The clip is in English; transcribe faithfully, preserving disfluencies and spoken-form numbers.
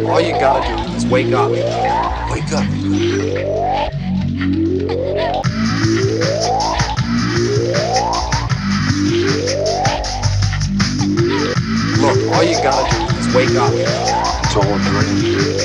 All you gotta do is wake up. Wake up. Look, all you gotta do is wake up. It's all a dream.